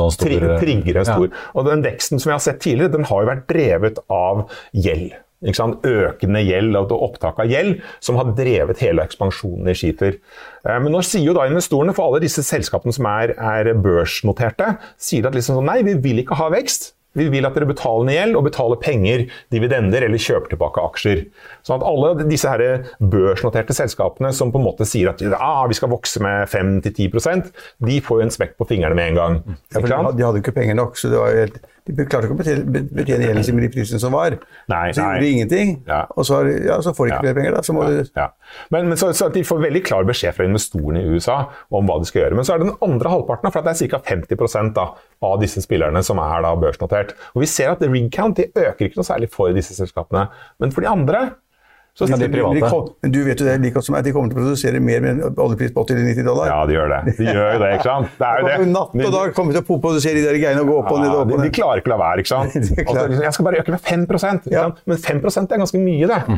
stor. Og den veksten som jeg har sett tidligere, den har jo vært drevet av gjeld. Ikke sant? Økende gjeld og opptak av gjeld som har drevet hele ekspansjonen i skifer. Men nå sier jo da investorene for alle disse selskapene som børsnoterte, sier at liksom sånn, nei, vi vil ikke ha vekst. Vi vil at dere betaler ned gjeld og betaler penger, dividender eller kjøper tilbake aksjer. Sånn at alle disse her børsnoterte selskapene som på en måte sier at vi skal vokse med 5-10%, de får jo en smekk på fingrene med en gang. Ja, for de hadde jo ikke penger nok, så det var jo helt... De klarte ikke å betjene gjelden sin med de prisene som var. Så gjorde de ingenting, og så får de ikke flere penger da. Så må Men så de får veldig klar beskjed fra investorene i USA om hva de skal gjøre. Men så det den andre halvparten, for det ca. 50% da, av disse spillerne som da børsnotert. Og vi ser at rig count de øker ikke noe særlig for disse selskapene. Men for de andre... Men du vet jo det like godt som at de kommer til å produsere mer med en oljepris på $80-90. Ja, de gjør det. De gjør jo det, ikke sant? Det jo det. Natt og dag kommer til å produsere de der greiene og gå opp og ned og opp og ned. De klarer ikke å la være, ikke sant? Altså, jeg skal bare øke med 5%, ikke sant? Men 5% ganske mye, det.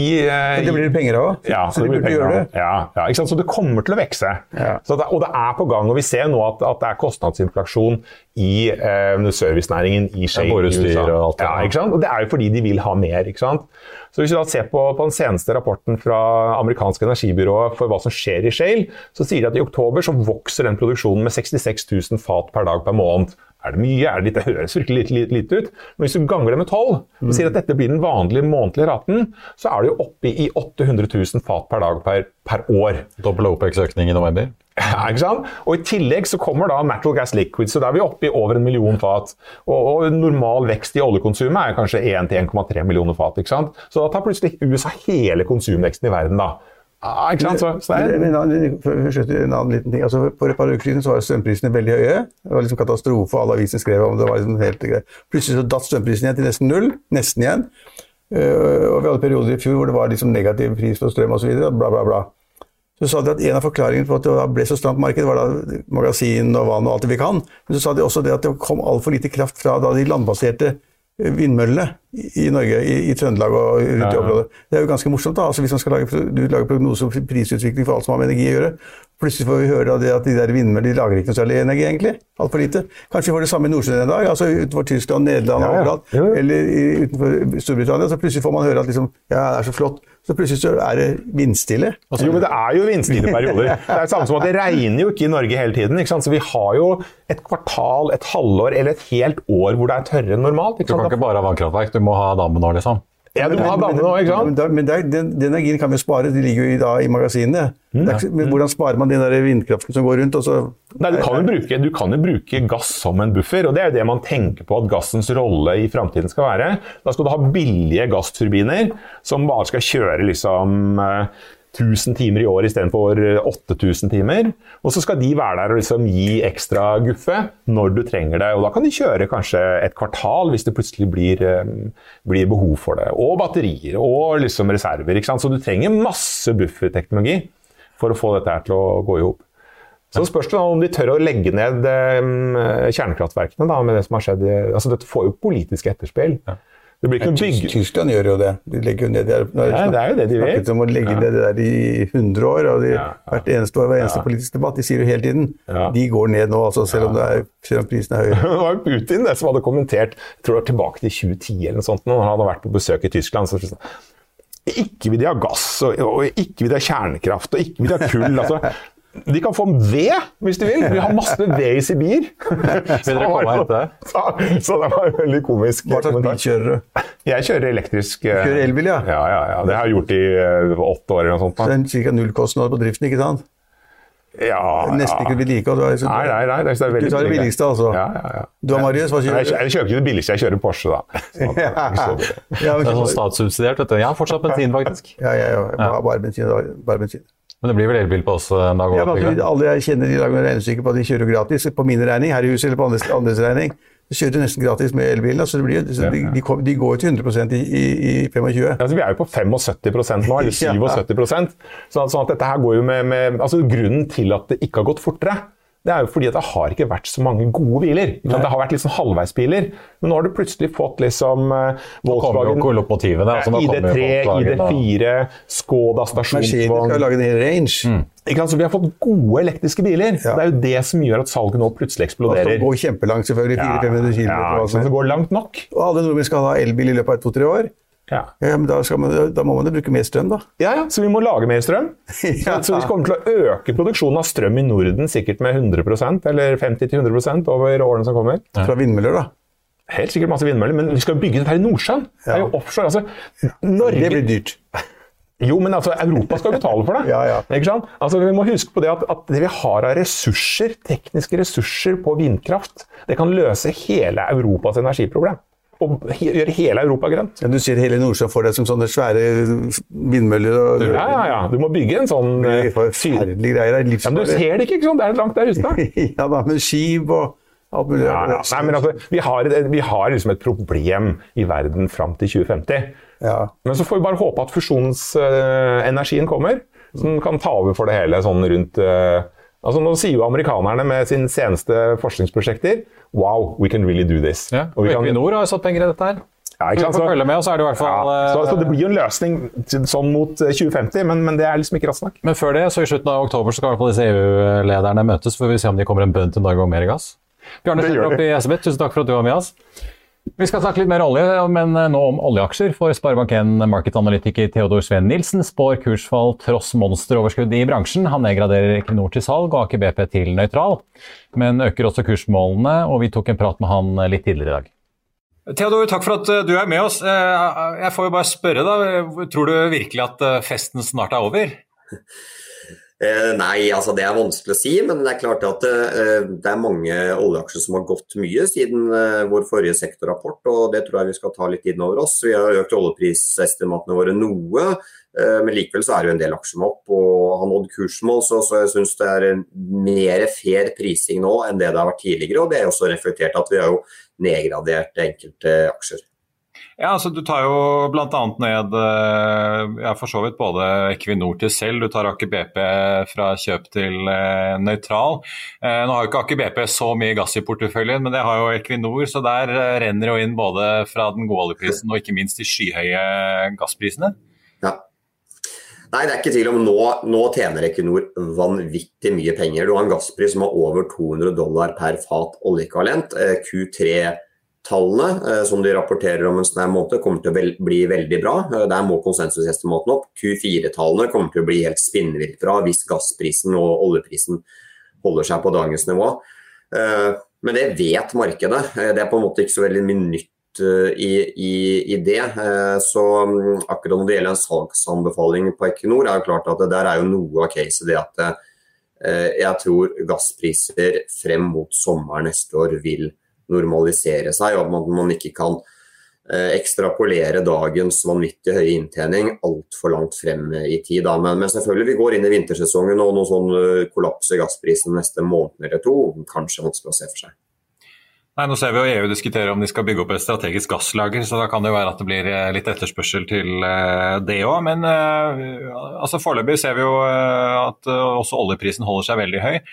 Det blir det penger av, så de burde gjøre det. Ja, ikke sant? Så det kommer til å vekse. Og det på gang, og vi ser nå at det kostnadsinflasjon i servicenæringen i shale i USA. Ikke sant? Og det jo fordi de vil ha mer, ikke sant? Så hvis vi da ser på den seneste rapporten fra amerikanske energibyrået for hva som skjer i shale, så sier de at i oktober så vokser den produksjonen med 66 000 fat per dag per måned. Det mye? Det litt? Det høres virkelig litt ut. Men hvis du ganger det med 12, og sier at dette blir den vanlige månedlige raten, så det jo oppe i 800 000 fat per dag per år. Dobbel OPEX-økning i november. Ja, ikke sant? Og i tillegg så kommer da natural gas liquid, så vi oppe i over 1 million fat. Og normal vekst i oljekonsumet kanskje 1-1,3 millioner fat, ikke sant? Så da tar plutselig USA hele konsumveksten i verden da. Ikke sant? En annen liten ting. Altså, for et par uker siden så var strømprisene veldig høye. Det var liksom katastrofe, alle avisene skrev om det. Var liksom helt greit. Plutselig så datt strømprisen igjen til nesten 0, nesten igjen. Og vi hadde perioder i fjor hvor det var liksom negativ pris på strøm og så videre, bla bla bla. Så sa de at en av forklaringene på at det ble så stramt marked var da magasin og vann og alt det vi kan. Men så sa de også det at det kom alt for lite kraft fra da de landbaserte vindmøllene i Norge, i Trøndelag og rundt i området. Det jo ganske morsomt da, altså hvis man skal lage prognose og prisutvikling for alt som har med energi å gjøre. Plutselig får vi høre at de der vindmøllene de lager ikke noe særlig energi egentlig, alt for lite. Kanskje vi får det samme i Nordsjøen en dag, altså utenfor Tyskland, Nederland og overalt, eller utenfor Storbritannia, så plutselig får man høre at liksom, ja, det så flott. Så plutselig så det vindstille. Jo, men det jo vindstille perioder. Det samme som at det regner jo ikke i Norge hele tiden, ikke sant? Så vi har jo et kvartal, et halvår eller et helt år hvor det tørrere enn normalt. Ikke sant? Du kan ikke bare ha vannkraftverk, du må ha dammen nå, liksom. Ja, du må ha dammen nå, ikke sant? Men den energien kan vi spare, de ligger jo i magasinene. Men hvordan sparer man den der vindkraften som går rundt? Og så... Nei, du kan jo bruke gass som en buffer, og det jo det man tenker på at gassens rolle i fremtiden skal være. Da skal du ha billige gassturbiner som bare skal kjøre liksom 1000 timer i år i stedet for 8000 timer, og så skal de være der og liksom gi ekstra guffe når du trenger det, og da kan de kjøre kanskje et kvartal hvis det plutselig blir behov for det, og batterier og liksom reserver, ikke sant? Så du trenger masse bufferteknologi for å få dette her til å gå i hop. Så spørs det om de tør å legge ned kjernekraftverkene da, med det som har skjedd. Altså, dette får jo politiske etterspill. Ja. Det blir ikke noe bygge. Tyskland gjør jo det. De legger jo ned det. Det er jo det de vet. Om å legge ned det der i 100 år, og hvert eneste år, hver eneste politisk debatt, de sier jo hele tiden, de går ned nå, altså, selv om prisen er høy. Det var jo Putin det som hadde kommentert, jeg tror det var tilbake til 2010 eller noe sånt, når han hadde vært på besøk i Tyskland, så ikke vil de ha gass, og ikke vil de ha kjernekraft, og ikke vil de ha kull, altså. De kan få ved, hvis de vil. Vi har masse ved i Sibir. Så det var veldig komisk. Hva slags bil kjører du? Jeg kjører elektrisk. Kjører elbil, ja? Ja. Det har jeg gjort i 8 år eller noe sånt. Så det er cirka 0 kostnad på driften, ikke sant? Ja. Nesten ikke vedlikehold. Nei. Det er veldig du tar det billigste, altså? Ja. Du har Marius, hva kjører du? Jeg kjører ikke det billigste, jeg kjører Porsche, da. Det er sånn statssubsidiert, vet du. Jeg har fortsatt bensin, faktisk. Ja. Bare bensin. Men det blir vel elbil på oss en dag? Alle jeg kjenner de lager regnestykker på at de kjører gratis. På min regning, her i huset eller på andres regning, så kjører de nesten gratis med elbilen. Altså de går til 100% i 25. Altså, vi er jo på 75% nå, eller 77%. Sånn at dette her går jo med altså, grunnen til at det ikke har gått fortere, det er jo fordi at det har ikke vært så mange gode biler. Det har vært litt sånn halvveisbiler. Men nå har du plutselig fått liksom Volkswagen, ID3, ID4, Skoda stasjonsvogn. Mercedes skal lage en hel range. Ikke sant? Så vi har fått gode elektriske biler. Ja. Det er jo det som gjør at salget nå plutselig eksploderer. Det går kjempelangt, selvfølgelig. 400-500 km. Ja, så det går langt nok. Og alle nordmenn skal ha elbil i løpet av 2-3 år. Ja, men da må man jo bruke mer strøm, da. Ja, så vi må lage mer strøm. Så vi kommer til å øke produksjonen av strøm i Norden sikkert med 100%, eller 50-100% over årene som kommer. Fra vindmøller, da? Helt sikkert masse vindmøller, men vi skal bygge dette her i Nordsjøen. Det er jo offshore, altså. Norge... Det blir dyrt. Jo, men altså, Europa skal betale for det. Ikke sant? Altså, vi må huske på det at det vi har av ressurser, tekniske ressurser på vindkraft, det kan løse hele Europas energiproblem. Og gjøre hele Europa grønt. Ja, du ser hele Nordsjøen for deg som sånne svære vindmøller. Og... Ja. Du må bygge en sånn... Forferdelige greier. Ja, men du ser det ikke sånn? Det er langt der ute. Ja da, med skip og alt mulig. Nei, men altså, vi har liksom et problem i verden fram til 2050. Ja. Men så får vi bare håpe at fusjonsenergien kommer, som kan ta over for det hele sånn rundt... Altså, nå sier jo amerikanerne med sine seneste forskningsprosjekter wow, we can really do this. Ja, og Equinor har jo satt penger i dette her. Ja, ikke sant? Vi får følge med, og så er det i hvert fall... så det blir jo en løsning sånn mot 2050, men det er liksom ikke raskt nok. Men før det, så i slutten av oktober, så skal i hvert fall disse EU-lederne møtes, for vi vil se om de kommer en bønn til Norge om mer gass. Bjarne Schjelderup i SB, tusen takk for at du var med oss. Vi skal snakke litt mer olje, men nå om oljeaksjer. For Sparebank1 markedanalytiker Theodor Sven Nilsen spår kursfall tross monsteroverskudd i bransjen. Han nedgraderer Equinor til salg og Aker BP til nøytral, men øker også kursmålene, og vi tok en prat med han litt tidligere i dag. Theodor, takk for at du er med oss. Jeg får jo bare spørre da, tror du virkelig at festen snart er over? Nei, altså det er vanskelig å si, men det er klart at det er mange oljeaksjer som har gått mye siden vår forrige sektorrapport, og det tror jeg vi skal ta litt inn over oss. Vi har økt oljeprisestimatene våre noe, men likevel så er det jo en del aksjer opp og har nådd kursmål, så jeg synes det er en mer fair prising nå enn det har vært tidligere, og det er også reflektert at vi har jo nedgradert enkelte aksjer. Ja, altså du tar jo blant annet ned, for så vidt både Equinor til selv, du tar Aker BP fra kjøp til nøytral. Nå har jo ikke Aker BP så mye gass i porteføljen, men det har jo Equinor, så der renner jo inn både fra den gode oljeprisen og ikke minst de skyhøye gassprisene. Ja. Nei, det er ikke tvil om nå tjener Equinor vanvittig mye penger. Du har en gasspris som har over $200 per fat oljeekvivalent. Q3-tallene som de rapporterer om en sånn måned kommer til å bli veldig bra. Der må konsensusestimaten opp. Q4-tallene kommer til å bli helt spinnvilt bra hvis gassprisen og oljeprisen holder seg på dagens nivå. Men det vet markedet. Det er på en måte ikke så veldig mye nytt i det. Så akkurat når det gjelder en salgsanbefaling på Equinor, er jo klart at det der er jo noe av caset det at jeg tror gasspriser frem mot sommeren neste år vil normalisere seg, og at man ikke kan ekstrapolere dagens vanvittig høye inntjening alt for langt frem i tid. Men selvfølgelig vi går inn i vintersesongen, og noen sånn kollaps i gassprisen neste måned eller to, kanskje vanskelig å se for seg. Nei, nå ser vi jo EU diskutere om de skal bygge opp et strategisk gasslager, så da kan det jo være at det blir litt etterspørsel til det også. Men altså foreløpig ser vi jo at også oljeprisen holder seg veldig høy.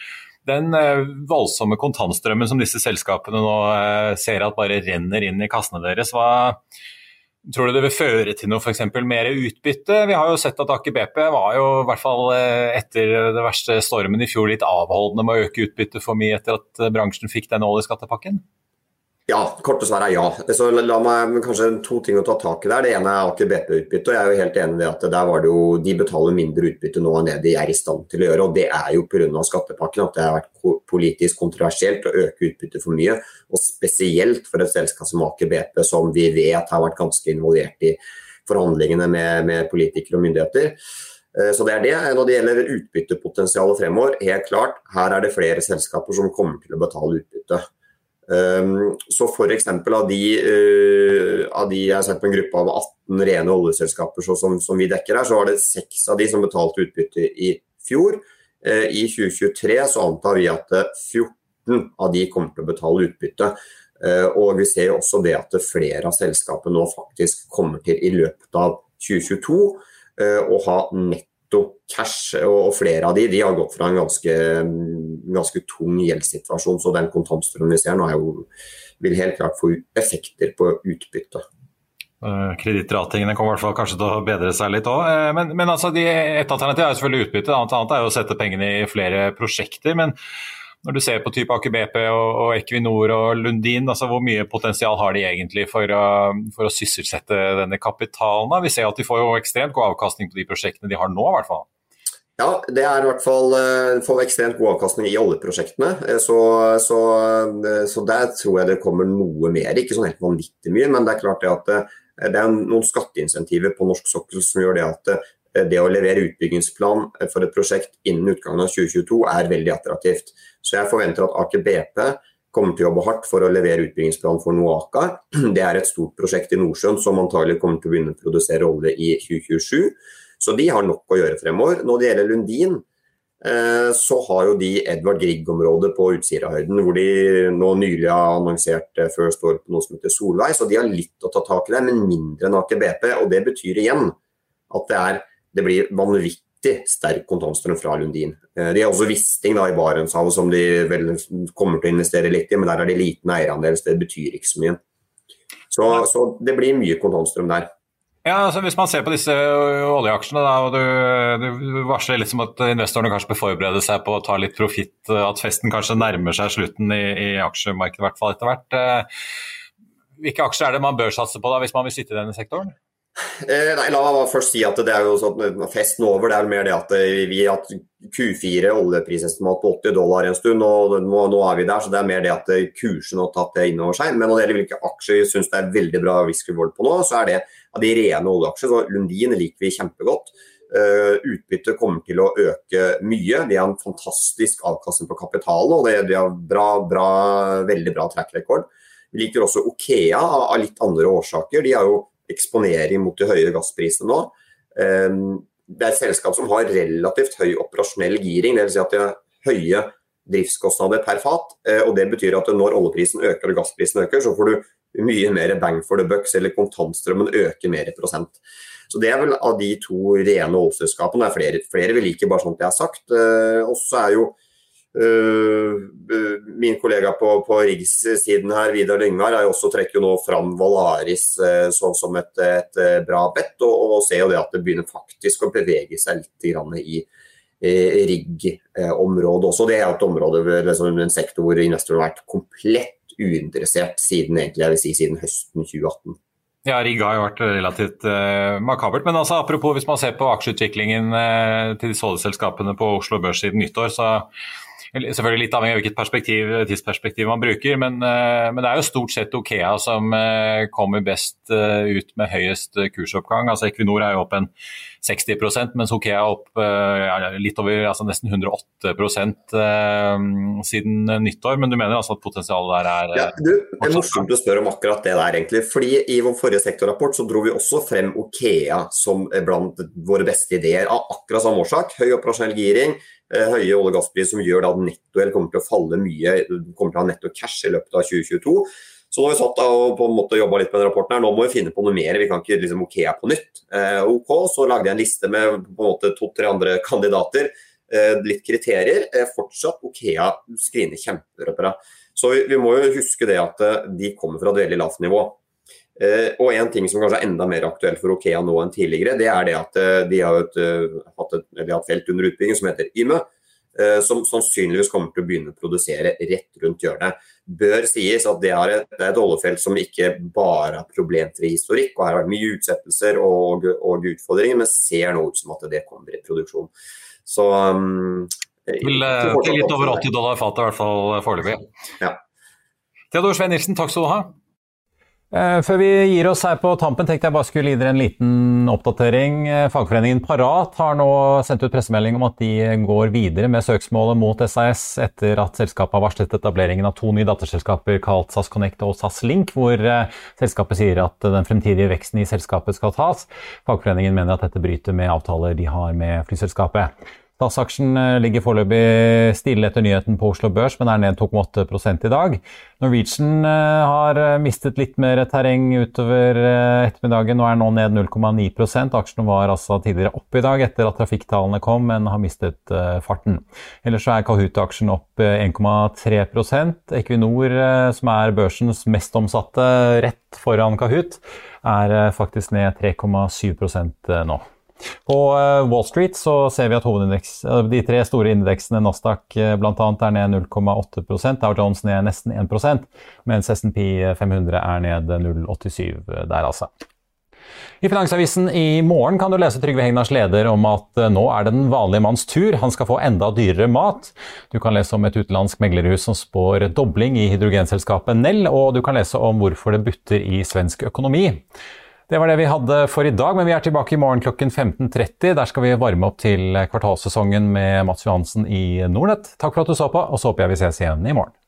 Den voldsomme kontantstrømmen som disse selskapene nå ser at bare renner inn i kassene deres, hva tror du det vil føre til noe, for eksempel mer utbytte? Vi har jo sett at Aker BP var jo i hvert fall etter det verste stormen i fjor litt avholdende med å øke utbytte for mye etter at bransjen fikk den oljeskattepakken. Ja, korte svar ja. Så la meg kanskje 2 ting å ta tak i der. Det ene Aker BP-utbytte, og jeg jo helt enig i at der var det jo, de betaler mindre utbytte nå enn det de i stand til å gjøre, og det jo på grunn av skattepakken at det har vært politisk kontroversielt å øke utbytte for mye, og spesielt for et selskap som Aker BP, som vi vet har vært ganske involvert i forhandlingene med politikere og myndigheter. Så det det. Når det gjelder utbyttepotensialet fremover, helt klart, her det flere selskaper som kommer til å betale utbytte. Så for eksempel av de jeg har sett på en gruppe av 18 rene oljeselskaper som vi dekker her, så var det 6 av de som betalte utbytte i fjor. I 2023 så antar vi at 14 av de kommer til å betale utbytte, og vi ser også det at flere av selskapene nå faktisk kommer til i løpet av 2022 å ha netto cash, og flere av de har gått fra en ganske tung gjeldssituasjon, så den kontantstrømmen vi ser nå vil helt klart få effekter på utbytte. Kredittratingen kommer i hvert fall kanskje til å bedre seg litt også, men altså et alternativ jo selvfølgelig utbytte, annet jo å sette pengene i flere prosjekter, men når du ser på type Aker BP og Equinor og Lundin, altså hvor mye potensial har de egentlig for å sysselsette denne kapitalen? Vi ser at de får jo ekstremt god avkastning på de prosjektene de har nå i hvert fall. Ja, det i hvert fall får ekstremt god avkastning i oljeprosjektene, så der tror jeg det kommer noe mer, ikke sånn helt vanvittig mye, men det klart det at det noen skatteinsentiver på norsk sokkel som gjør det at det å levere utbyggingsplan for et prosjekt innen utgangen av 2022 veldig attraktivt. Så jeg forventer at Aker BP kommer til å jobbe hardt for å levere utbyggingsplan for NOAKA. Det et stort prosjekt i Nordsjøen som antagelig kommer til å begynne å produsere olje i 2027. Så de har nok å gjøre fremover. Når det gjelder Lundin, så har jo de Edvard Grieg-området på Utsirahøyden, hvor de nå nylig har annonsert First Oil på noe som heter Solveig, så de har litt å ta tak i det, men mindre enn Aker BP, og det betyr igjen at det blir vanvittig sterk kontantstrøm fra Lundin. De har også Wisting i Barentshavet som de vel kommer til å investere litt i, men der det liten eierandel, så det betyr ikke så mye. Så det blir mye kontantstrøm der. Ja, altså hvis man ser på disse oljeaksjene da, og du varsler litt som at investorene kanskje bør forberede seg på å ta litt profitt, at festen kanskje nærmer seg slutten i aksjemarkedet i hvert fall etter hvert. Hvilke aksjer det man bør satse på da, hvis man vil sitte i denne sektoren? Nei, la meg først si at det jo sånn festen over, det mer det at vi har hatt Q4 oljeprisestimat på $80 en stund, og nå vi der, så det mer det at kursen har tatt det inn over seg. Men når det gjelder hvilke aksjer jeg synes det veldig bra risk-reward på nå, så det av de rene oljeaksjer, så Lundin liker vi kjempegodt. Utbyttet kommer til å øke mye, de har en fantastisk avkastning på kapitalen, og de har veldig bra track-rekord. Vi liker også Okea av litt andre årsaker, de har jo eksponering mot de høye gassprisene nå. Det et selskap som har relativt høy operasjonell giring, det vil si at det har høye driftskostnader per fat, og det betyr at når oljeprisen øker og gassprisen øker, så får du mye mer bang for the bucks, eller kontantstrømmen øker mer i prosent. Så det vel av de 2 rene oljeselskapene, flere vi liker bare sånt jeg har sagt, og så jo min kollega på Riggs-siden her, Vidar Lyngvær, også trekker jo nå fram Valaris som et bra bett, og ser jo det at det begynner faktisk å bevege seg litt grann i rigg-området også. Det et område, en sektor hvor investorer har vært komplett uinteressert siden høsten 2018. Ja, rigg har jo vært relativt makabert, men altså apropos hvis man ser på aksjeutviklingen til disse oljeselskapene på Oslo Børs siden nyttår, så selvfølgelig litt avhengig av hvilket tidsperspektiv man bruker, men det jo stort sett Okea som kommer best ut med høyest kursoppgang. Altså Equinor jo opp en 60%, mens Okea opp litt over, altså nesten 108% siden nyttår, men du mener altså at potensialet der Ja, det morsomt å spørre om akkurat det der egentlig, fordi i vår forrige sektorrapport så dro vi også frem Okea som blant våre beste ideer av akkurat samme årsak, høy operasjonell giring, høye olje- og gasspris som gjør at nettoel kommer til å falle mye, kommer til å ha netto cash i løpet av 2022. Så nå har vi satt og på en måte jobbet litt med den rapporten her, nå må vi finne på noe mer, vi kan ikke liksom Okea på nytt. OK, så lagde jeg en liste med på en måte 2-3 andre kandidater, litt kriterier, fortsatt OKEA skriner kjempebra. Så vi må jo huske det at de kommer fra et veldig lavt nivå. Og en ting som kanskje er enda mer aktuelt for OKEA nå enn tidligere, det er det at de har hatt et felt under utbygging som heter Yme, som sannsynligvis kommer til å begynne å produsere rett rundt hjørnet. Bør sies at det er et oljefelt som ikke bare er problemfri historikk, og her har vært mye utsettelser og utfordringer, men ser nå ut som at det kommer i produksjon. Så til litt over $80 fatet i hvert fall foreløpig. Ja. Theodor Sveen Nilsen, takk skal du ha. Før vi gir oss her på tampen, tenkte jeg bare skulle gi dere en liten oppdatering. Fagforeningen Parat har nå sendt ut pressemelding om at de går videre med søksmålet mot SAS etter at selskapet har varslet etableringen av 2 nye datterselskaper kalt SAS Connect og SAS Link, hvor selskapet sier at den fremtidige veksten i selskapet skal tas. Fagforeningen mener at dette bryter med avtaler de har med flyselskapet. SAS-aksjen ligger foreløpig stille etter nyheten på Oslo Børs, men er ned 2,8% i dag. Norwegian har mistet litt mer terreng utover ettermiddagen, og er nå ned 0,9%. Aksjen var altså tidligere opp i dag etter at trafikktallene kom, men har mistet farten. Ellers så er Kahoot-aksjen opp 1,3%. Equinor, som er børsens mest omsatte rett foran Kahoot, er faktisk ned 3,7% nå. På Wall Street så ser vi at de 3 store indeksene Nasdaq blant annet er ned 0,8%, Dow Jones ned nesten 1%, mens S&P 500 er ned 0,87 der altså. I Finansavisen i morgen kan du lese Trygve Hegnars leder om at nå er det den vanlige manns tur, han skal få enda dyrere mat. Du kan lese om et utenlandsk meglerhus som spår dobling i hydrogenselskapet Nell, og du kan lese om hvorfor det butter i svensk økonomi. Det var det vi hadde for i dag, men vi er tilbake i morgen klokken 15:30. Der skal vi varme opp til kvartalsesongen med Mats Johansen i Nordnet. Takk for at du så på, og så håper jeg vi ses igjen i morgen.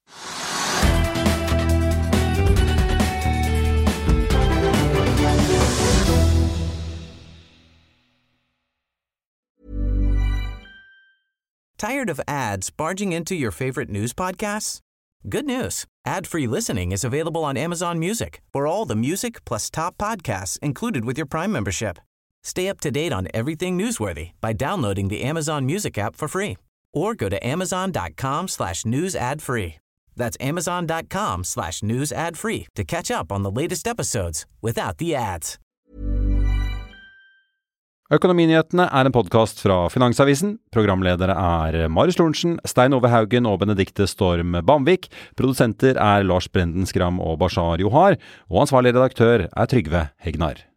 Tired of ads barging into your favorite news podcasts? Good news. Ad-free listening is available on Amazon Music for all the music plus top podcasts included with your Prime membership. Stay up to date on everything newsworthy by downloading the Amazon Music app for free or go to amazon.com/news ad free. That's amazon.com/news ad free to catch up on the latest episodes without the ads. Økonominyhetene er en podcast fra Finansavisen. Programledere er Marius Lorentzen, Stein Ove Haugen og Benedikte Storm Bamvik. Produsenter er Lars Brenden Skram og Bashar Johar. Og ansvarlig redaktør er Trygve Hegnar.